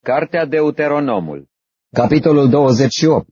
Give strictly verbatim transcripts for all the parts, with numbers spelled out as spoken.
Cartea Deuteronomul, capitolul douăzeci și opt.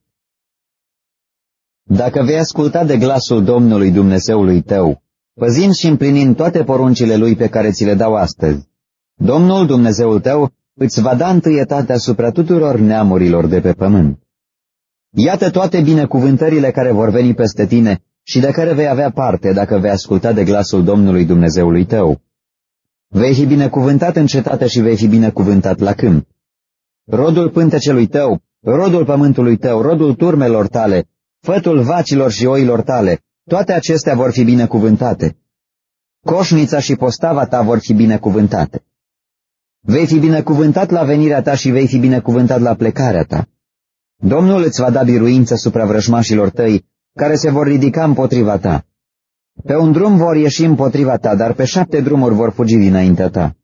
Dacă vei asculta de glasul Domnului Dumnezeului tău, păzind și împlinind toate poruncile Lui pe care ți le dau astăzi, Domnul Dumnezeul tău îți va da întâietate asupra tuturor neamurilor de pe pământ. Iată toate binecuvântările care vor veni peste tine și de care vei avea parte dacă vei asculta de glasul Domnului Dumnezeului tău. Vei fi binecuvântat în cetate și vei fi binecuvântat la câmp. Rodul pântecelui tău, rodul pământului tău, rodul turmelor tale, fătul vacilor și oilor tale, toate acestea vor fi binecuvântate. Coșnița și postava ta vor fi binecuvântate. Vei fi binecuvântat la venirea ta și vei fi binecuvântat la plecarea ta. Domnul îți va da biruință supra vrăjmașilor tăi, care se vor ridica împotriva ta. Pe un drum vor ieși împotriva ta, dar pe șapte drumuri vor fugi dinaintea ta.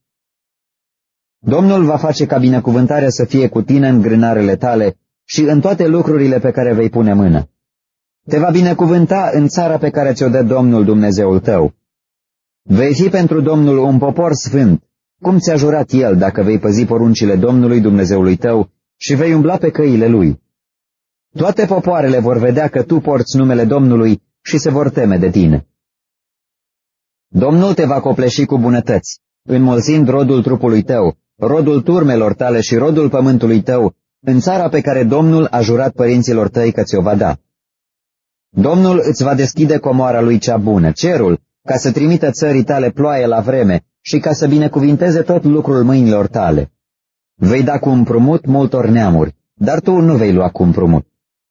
Domnul va face ca binecuvântarea să fie cu tine în grânarele tale și în toate lucrurile pe care vei pune mână. Te va binecuvânta în țara pe care ți-o dă Domnul Dumnezeul tău. Vei fi pentru Domnul un popor sfânt, cum ți-a jurat El dacă vei păzi poruncile Domnului Dumnezeului tău și vei umbla pe căile Lui. Toate popoarele vor vedea că tu porți numele Domnului și se vor teme de tine. Domnul te va copleși cu bunătăți, înmulțind rodul trupului tău, rodul turmelor tale și rodul pământului tău, în țara pe care Domnul a jurat părinților tăi că ți-o va da. Domnul îți va deschide comoara Lui cea bună, cerul, ca să trimită țării tale ploaie la vreme și ca să binecuvinteze tot lucrul mâinilor tale. Vei da cu împrumut multor neamuri, dar tu nu vei lua cu împrumut.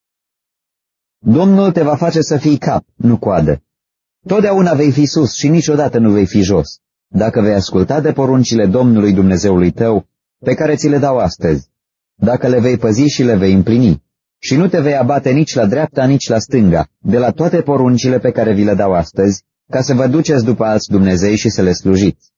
Domnul te va face să fii cap, nu coadă. Totdeauna vei fi sus și niciodată nu vei fi jos, dacă vei asculta de poruncile Domnului Dumnezeului tău, pe care ți le dau astăzi, dacă le vei păzi și le vei împlini, și nu te vei abate nici la dreapta, nici la stânga, de la toate poruncile pe care vi le dau astăzi, ca să vă duceți după alți Dumnezei și să le slujiți.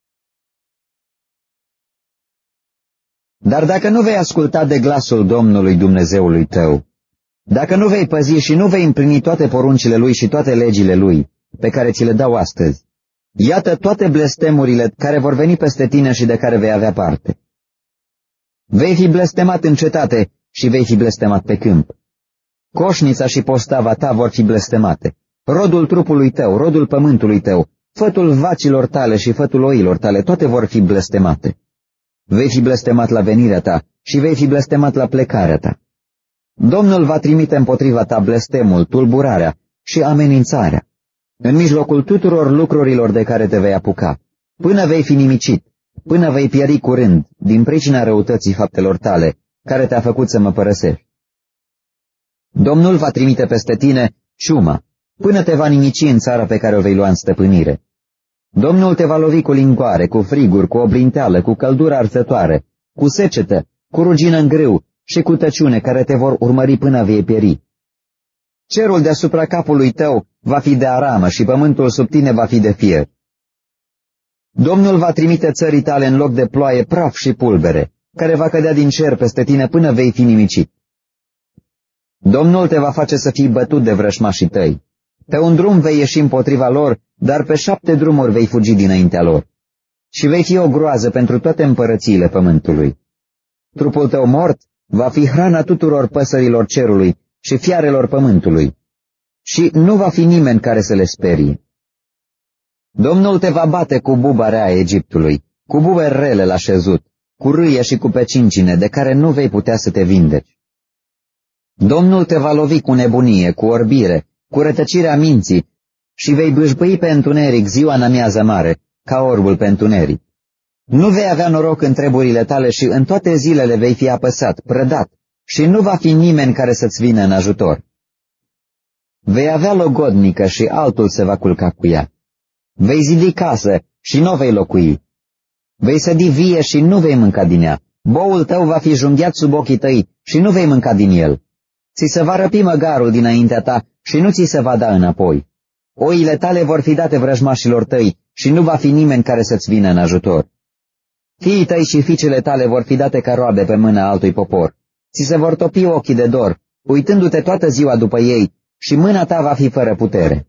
Dar dacă nu vei asculta de glasul Domnului Dumnezeului tău, dacă nu vei păzi și nu vei împlini toate poruncile Lui și toate legile Lui, pe care ți le dau astăzi, iată toate blestemurile care vor veni peste tine și de care vei avea parte. Vei fi blestemat în cetate și vei fi blestemat pe câmp. Coșnița și postava ta vor fi blestemate, rodul trupului tău, rodul pământului tău, fătul vacilor tale și fătul oilor tale, toate vor fi blestemate. Vei fi blestemat la venirea ta și vei fi blestemat la plecarea ta. Domnul va trimite împotriva ta blestemul, tulburarea și amenințarea, în mijlocul tuturor lucrurilor de care te vei apuca, până vei fi nimicit, până vei pieri curând, din pricina răutății faptelor tale, care te-a făcut să mă părăsești. Domnul va trimite peste tine ciuma, până te va nimici în țara pe care o vei lua în stăpânire. Domnul te va lovi cu lingoare, cu friguri, cu obrinteală, cu căldură arzătoare, cu secetă, cu rugină în grâu și cu tăciune care te vor urmări până vei pieri. Cerul deasupra capului tău va fi de aramă și pământul sub tine va fi de fier. Domnul va trimite țării tale în loc de ploaie praf și pulbere, care va cădea din cer peste tine până vei fi nimicit. Domnul te va face să fii bătut de vrășmașii tăi. Pe un drum vei ieși împotriva lor, dar pe șapte drumuri vei fugi dinaintea lor. Și vei fi o groază pentru toate împărățiile pământului. Trupul tău mort va fi hrana tuturor păsărilor cerului și fiarelor pământului. Și nu va fi nimeni care să le sperie. Domnul te va bate cu buba rea a Egiptului, cu bube rele la șezut, cu râie și cu pecincine, de care nu vei putea să te vindeci. Domnul te va lovi cu nebunie, cu orbire, cu rătăcirea minții și vei bâșbâi pe întuneric ziua în amiază mare, ca orbul pe întuneric. Nu vei avea noroc în treburile tale și în toate zilele vei fi apăsat, prădat, și nu va fi nimeni care să-ți vină în ajutor. Vei avea logodnică și altul se va culca cu ea. Vei zidi casă și nu vei locui. Vei sădi vie și nu vei mânca din ea. Boul tău va fi junghiat sub ochii tăi și nu vei mânca din el. Ți se va răpi măgarul dinaintea ta și nu ți se va da înapoi. Oile tale vor fi date vrăjmașilor tăi și nu va fi nimeni care să-ți vină în ajutor. Fiii tăi și fiicele tale vor fi date ca roabe pe mâna altui popor. Ți se vor topi ochii de dor, uitându-te toată ziua după ei, și mâna ta va fi fără putere.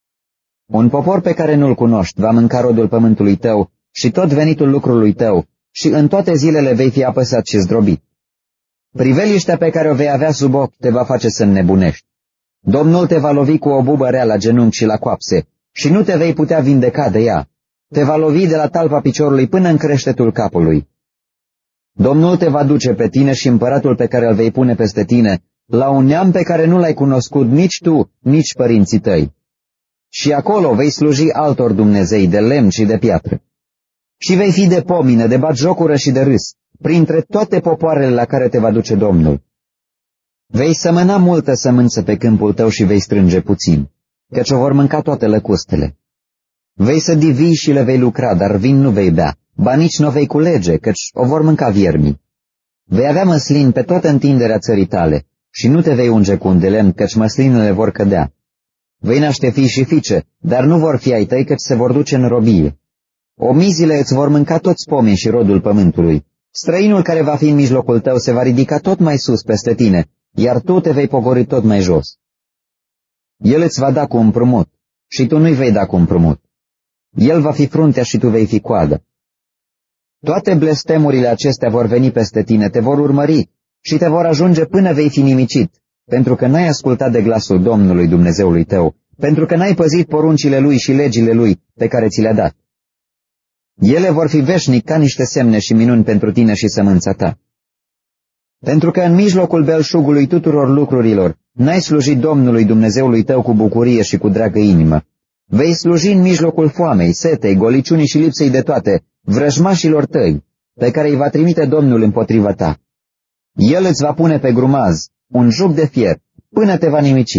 Un popor pe care nu-l cunoști va mânca rodul pământului tău și tot venitul lucrului tău și în toate zilele vei fi apăsat și zdrobit. Priveliștea pe care o vei avea sub ochi te va face să înnebunești. Domnul te va lovi cu o bubă rea la genunchi și la coapse și nu te vei putea vindeca de ea. Te va lovi de la talpa piciorului până în creștetul capului. Domnul te va duce pe tine și împăratul pe care îl vei pune peste tine la un neam pe care nu l-ai cunoscut nici tu, nici părinții tăi. Și acolo vei sluji altor dumnezei de lemn și de piatră. Și vei fi de pomină, de batjocură și de râs, printre toate popoarele la care te va duce Domnul. Vei sămăna multă sămânță pe câmpul tău și vei strânge puțin, căci o vor mânca toate lăcustele. Vei sădi vii și le vei lucra, dar vin nu vei bea, ba nici nu vei culege, căci o vor mânca viermii. Vei avea măslin pe toată întinderea țării tale și nu te vei unge cu un de lemn, căci măslinele vor cădea. Vei naște fii și fiice, dar nu vor fi ai tăi, căci se vor duce în robie. Omizile îți vor mânca toți pomii și rodul pământului. Străinul care va fi în mijlocul tău se va ridica tot mai sus peste tine, iar tu te vei pogori tot mai jos. El îți va da cu împrumut și tu nu-i vei da cu împrumut. El va fi fruntea și tu vei fi coadă. Toate blestemurile acestea vor veni peste tine, te vor urmări și te vor ajunge până vei fi nimicit, pentru că n-ai ascultat de glasul Domnului Dumnezeului tău, pentru că n-ai păzit poruncile Lui și legile Lui pe care ți le-a dat. Ele vor fi veșnic ca niște semne și minuni pentru tine și sămânța ta. Pentru că în mijlocul belșugului tuturor lucrurilor n-ai slujit Domnului Dumnezeului tău cu bucurie și cu dragă inimă. Vei sluji în mijlocul foamei, setei, goliciunii și lipsei de toate, vrăjmașilor tăi, pe care îi va trimite Domnul împotriva ta. El îți va pune pe grumaz un juc de fier, până te va nimici.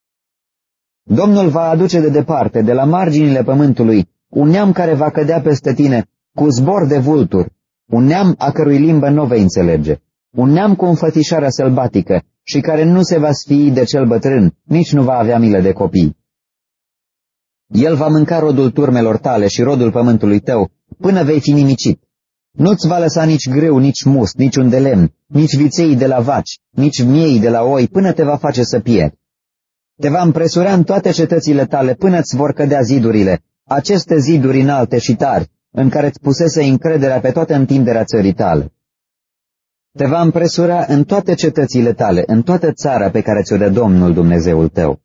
Domnul va aduce de departe, de la marginile pământului, un neam care va cădea peste tine cu zbor de vulturi, un neam a cărui limbă nu vei înțelege, un neam cu înfățișarea sălbatică și care nu se va sfii de cel bătrân, nici nu va avea milă de copii. El va mânca rodul turmelor tale și rodul pământului tău, până vei fi nimicit. Nu-ți va lăsa nici grâu, nici must, nici un de lemn, nici viței de la vaci, nici miei de la oi, până te va face să pierzi. Te va împresura în toate cetățile tale până îți vor cădea zidurile, aceste ziduri înalte și tari, în care îți pusese încrederea pe toată întinderea țării tale. Te va împresura în toate cetățile tale, în toată țara pe care ți-o dă Domnul Dumnezeul tău.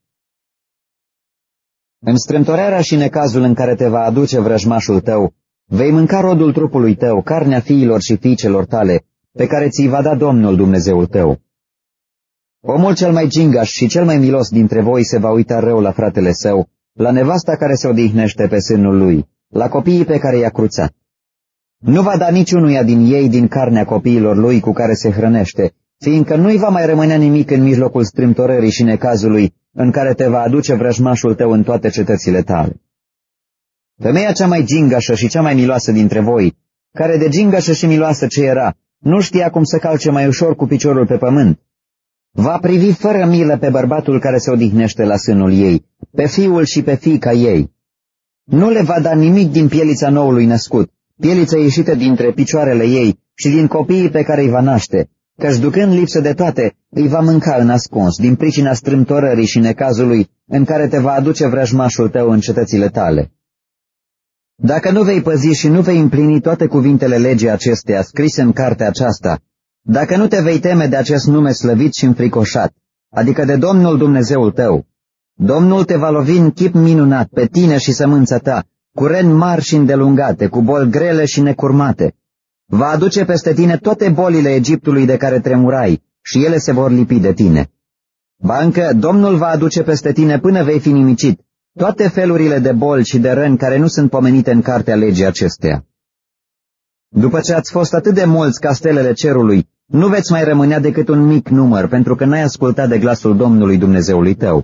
În strâmtorarea și necazul în care te va aduce vrăjmașul tău, vei mânca rodul trupului tău, carnea fiilor și fiicelor tale, pe care ți-i va da Domnul Dumnezeul tău. Omul cel mai gingaș și cel mai milos dintre voi se va uita rău la fratele său, la nevasta care se odihnește pe sânul lui, la copiii pe care i-a cruțat. Nu va da niciunuia din ei din carnea copiilor lui cu care se hrănește, fiindcă nu-i va mai rămânea nimic în mijlocul strâmtorării și necazului în care te va aduce vrăjmașul tău în toate cetățile tale. Femeia cea mai gingașă și cea mai miloasă dintre voi, care de gingașă și miloasă ce era, nu știa cum să calce mai ușor cu piciorul pe pământ, va privi fără milă pe bărbatul care se odihnește la sânul ei, pe fiul și pe fiica ei. Nu le va da nimic din pielița noului născut, pielița ieșită dintre picioarele ei și din copiii pe care îi va naște, căci ducând lipsă de toate, îi va mânca în ascuns, din pricina strâmtorării și necazului în care te va aduce vrăjmașul tău în cetățile tale. Dacă nu vei păzi și nu vei împlini toate cuvintele legii acesteia scrise în cartea aceasta, dacă nu te vei teme de acest nume slăvit și înfricoșat, adică de Domnul Dumnezeul tău, Domnul te va lovi în chip minunat pe tine și sămânța ta, cu reni mari și îndelungate, cu boli grele și necurmate. Va aduce peste tine toate bolile Egiptului de care tremurai și ele se vor lipi de tine. Ba încă, Domnul va aduce peste tine până vei fi nimicit toate felurile de boli și de răni care nu sunt pomenite în cartea legii acesteia. După ce ați fost atât de mulți ca stelele cerului, nu veți mai rămânea decât un mic număr, pentru că n-ai ascultat de glasul Domnului Dumnezeului tău.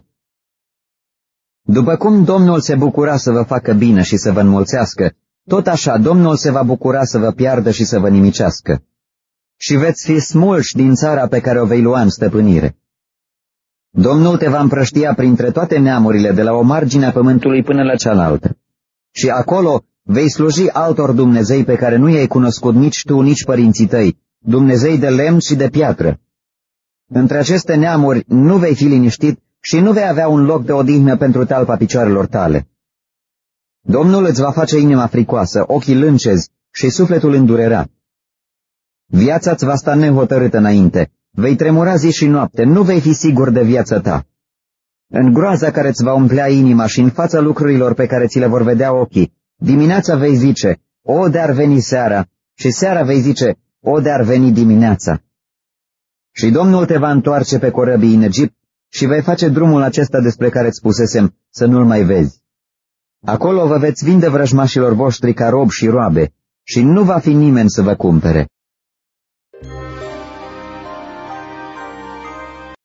După cum Domnul se bucura să vă facă bine și să vă înmulțească, tot așa Domnul se va bucura să vă piardă și să vă nimicească. Și veți fi smulși din țara pe care o vei lua în stăpânire. Domnul te va împrăștia printre toate neamurile de la o margine a pământului până la cealaltă. Și acolo vei sluji altor Dumnezei pe care nu i-ai cunoscut nici tu, nici părinții tăi, Dumnezei de lemn și de piatră. Între aceste neamuri nu vei fi liniștit și nu vei avea un loc de odihnă pentru talpa picioarelor tale. Domnul îți va face inima fricoasă, ochii lâncezi și sufletul îndurerat. Viața-ți va sta nehotărâtă înainte, vei tremura zi și noapte, nu vei fi sigur de viața ta. În groaza care îți va umplea inima și în fața lucrurilor pe care ți le vor vedea ochii, dimineața vei zice, o, de-ar veni seara, și seara vei zice, o, de-ar veni dimineața. Și Domnul te va întoarce pe corăbii în Egipt și vei face drumul acesta despre care îți spusesem să nu-l mai vezi. Acolo vă veți vinde vrăjmașilor voștri ca rob și roabe și nu va fi nimeni să vă cumpere.